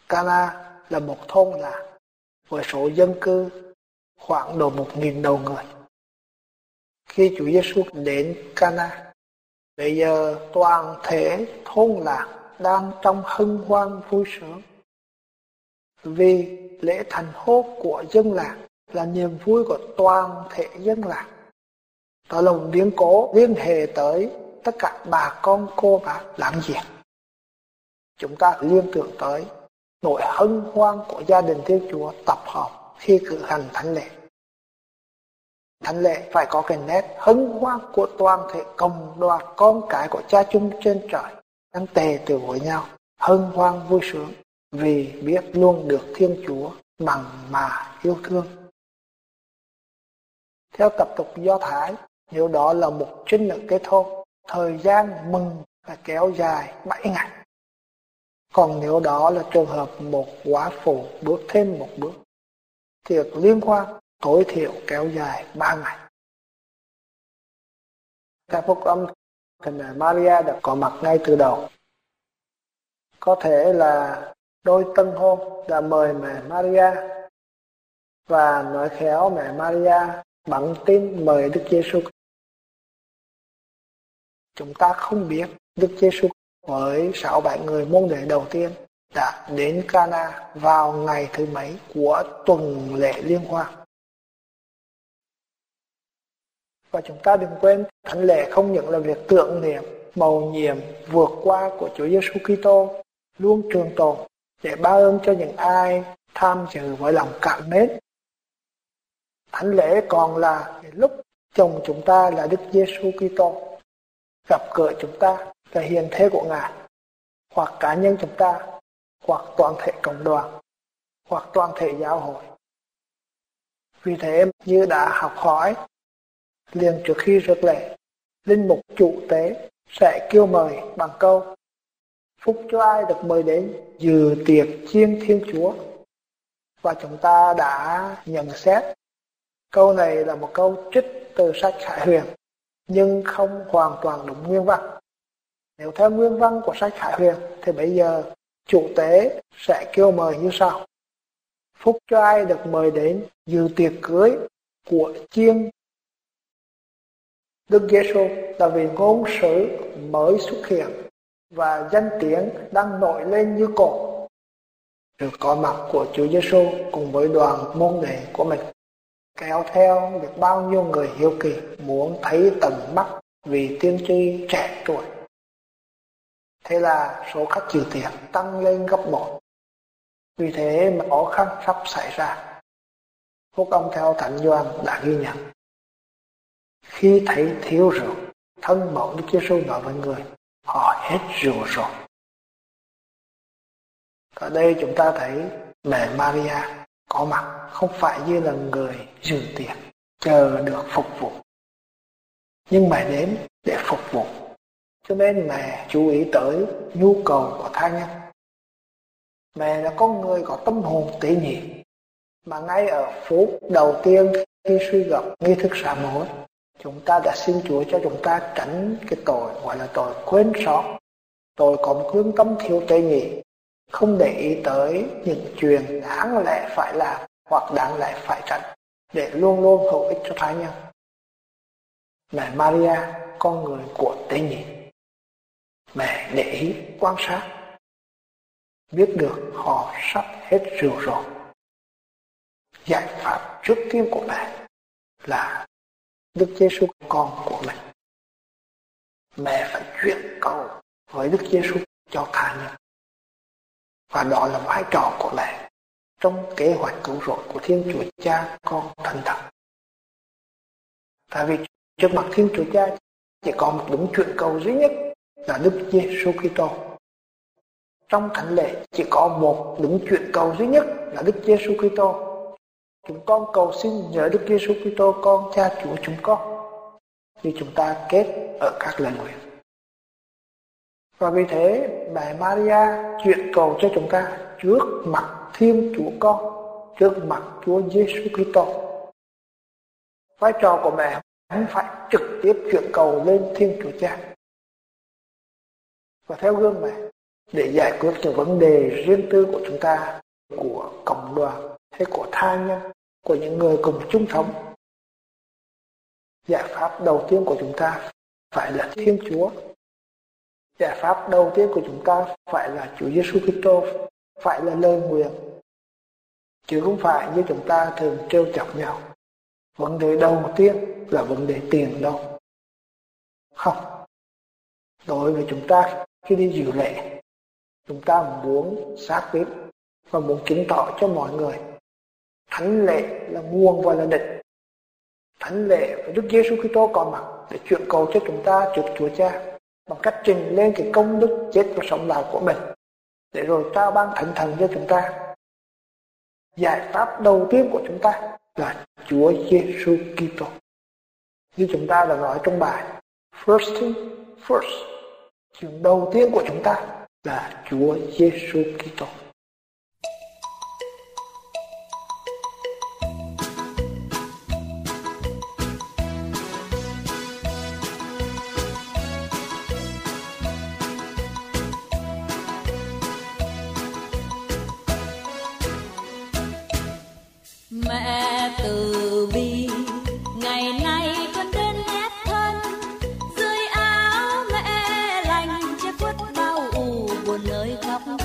Cana là một thôn làng với số dân cư khoảng độ 1.000 đầu người. Khi Chúa Giêsu đến Cana, bây giờ toàn thể thôn làng đang trong hân hoan vui sướng, vì lễ thành hôn của dân làng là niềm vui của toàn thể dân làng. Đó là một biến cố liên hệ tới tất cả bà con cô bác láng giềng. Chúng ta liên tưởng tới nỗi hân hoan của gia đình Thiên Chúa tập hợp khi cử hành thánh lễ. Thánh lễ phải có cái nét hân hoan của toàn thể cộng đoàn con cái của Cha chung trên trời đang tề tựu với nhau, hân hoan vui sướng vì biết luôn được Thiên Chúa bằng mà yêu thương. Theo tập tục Do Thái, nếu đó là một trinh nữ kết hôn, thời gian mừng phải kéo dài 7 ngày. Còn nếu đó là trường hợp một góa phụ bước thêm một bước, tiệc liên hoan tối thiểu kéo dài 3 ngày. Các phúc âm Thánh mẹ Maria đã có mặt ngay từ đầu. Có thể là đôi tân hôn đã mời mẹ Maria và nói khéo mẹ Maria bằng tin mời Đức Giêsu. Chúng ta không biết Đức Giêsu với 6-7 người môn đệ đầu tiên đã đến Cana vào ngày thứ mấy của tuần lễ liên hoan. Và chúng ta đừng quên, thánh lễ không những là việc tưởng niệm mầu nhiệm vượt qua của Chúa Giêsu Kitô luôn trường tồn để báo ơn cho những ai tham dự với lòng cảm mến. Thánh lễ còn là lúc chồng chúng ta là Đức Giêsu Kitô gặp gỡ chúng ta là hiền thế của Ngài, hoặc cá nhân chúng ta, hoặc toàn thể cộng đoàn, hoặc toàn thể giáo hội. Vì thế như đã học hỏi, liền trước khi rước lễ, linh mục chủ tế sẽ kêu mời bằng câu: phúc cho ai được mời đến dự tiệc chiên Thiên Chúa. Và chúng ta đã nhận xét câu này là một câu trích từ sách Khải Huyền, nhưng không hoàn toàn đúng nguyên văn. Nếu theo nguyên văn của sách Khải Huyền thì bây giờ chủ tế sẽ kêu mời như sau: phúc cho ai được mời đến dự tiệc cưới của chiên. Đức Giêsu là vì ngôn sứ mới xuất hiện và danh tiếng đang nổi lên như cồn. Sự có mặt của Chúa Giêsu cùng với đoàn môn đệ của mình kéo theo được bao nhiêu người hiếu kỳ muốn thấy tận mắt vị tiên tri trẻ tuổi. Thế là số khách dự tiệc tăng lên gấp 1. Vì thế mà khó khăn sắp xảy ra. Phúc âm theo Thánh Gioan đã ghi nhận: khi thấy thiếu rượu, thân mẫu Đức Giêsu nói với người: họ hết rượu rồi. Ở đây chúng ta thấy mẹ Maria có mặt không phải như là người dự tiệc chờ được phục vụ, nhưng mẹ đến để phục vụ. Cho nên mẹ chú ý tới nhu cầu của thai nhân. Mẹ là con người có tâm hồn tế nhị, mà ngay ở phút đầu tiên khi suy gẫm nghi thức sám hối, chúng ta đã xin Chúa cho chúng ta tránh cái tội gọi là tội quên sót, tội có một hướng tâm thiếu tế nhị, không để ý tới những chuyện đáng lẽ phải làm hoặc đáng lẽ phải tránh, để luôn luôn hữu ích cho thai nhân. Mẹ Maria, con người của tế nhị, mẹ để ý quan sát, biết được họ sắp hết rượu rồi. Giải pháp trước tiên của mẹ là Đức Giêsu con của mình. Mẹ phải chuyển cầu với Đức Giêsu cho thai nhân. Và đó là vai trò của mẹ trong kế hoạch cứu rỗi của Thiên Chúa Cha Con Thần Thần. Tại vì trước mặt Thiên Chúa Cha chỉ có một đứng chuyển cầu duy nhất là Đức Giêsu Kitô. Trong thánh lễ chỉ có một đứng chuyển cầu duy nhất là Đức Giêsu Kitô. Chúng con cầu xin nhờ Đức Giêsu Kitô con Cha Chúa chúng con, vì chúng ta kết ở các lời nguyện. Và vì thế mẹ Maria chuyển cầu cho chúng ta trước mặt Thiên Chúa Con, trước mặt Chúa Giêsu Kitô. Vai trò của mẹ không phải trực tiếp chuyển cầu lên Thiên Chúa Cha. Và theo gương mẹ, để giải quyết những vấn đề riêng tư của chúng ta, của cộng đoàn hay của tha nhân, của những người cùng chung sống. Giải pháp đầu tiên của chúng ta phải là Thiên Chúa. Giải pháp đầu tiên của chúng ta phải là Chúa Giêsu Kitô, phải là lời nguyện, chứ không phải như chúng ta thường trêu chọc nhau. Vấn đề đầu tiên là vấn đề tiền đâu. Không. Đối với chúng ta, khi đi dự lễ, chúng ta muốn xác tín và muốn chứng tỏ cho mọi người thánh lễ là nguồn và là đích. Thánh lễ và Đức Giêsu Kitô có mặt để chuyển cầu cho chúng ta trước Chúa Cha bằng cách trình lên cái công đức chết và sống lại của mình, để rồi trao ban thánh thần cho chúng ta. Giải pháp đầu tiên của chúng ta là Chúa Giêsu Kitô. Như chúng ta đã nói trong bài, first thing first, chuyện đầu tiên của chúng ta là Chúa Giêsu Kitô. Mẹ từ bi ngày nay con đến nét thân, dưới áo mẹ lành che khuất bao ù buồn nơi khắp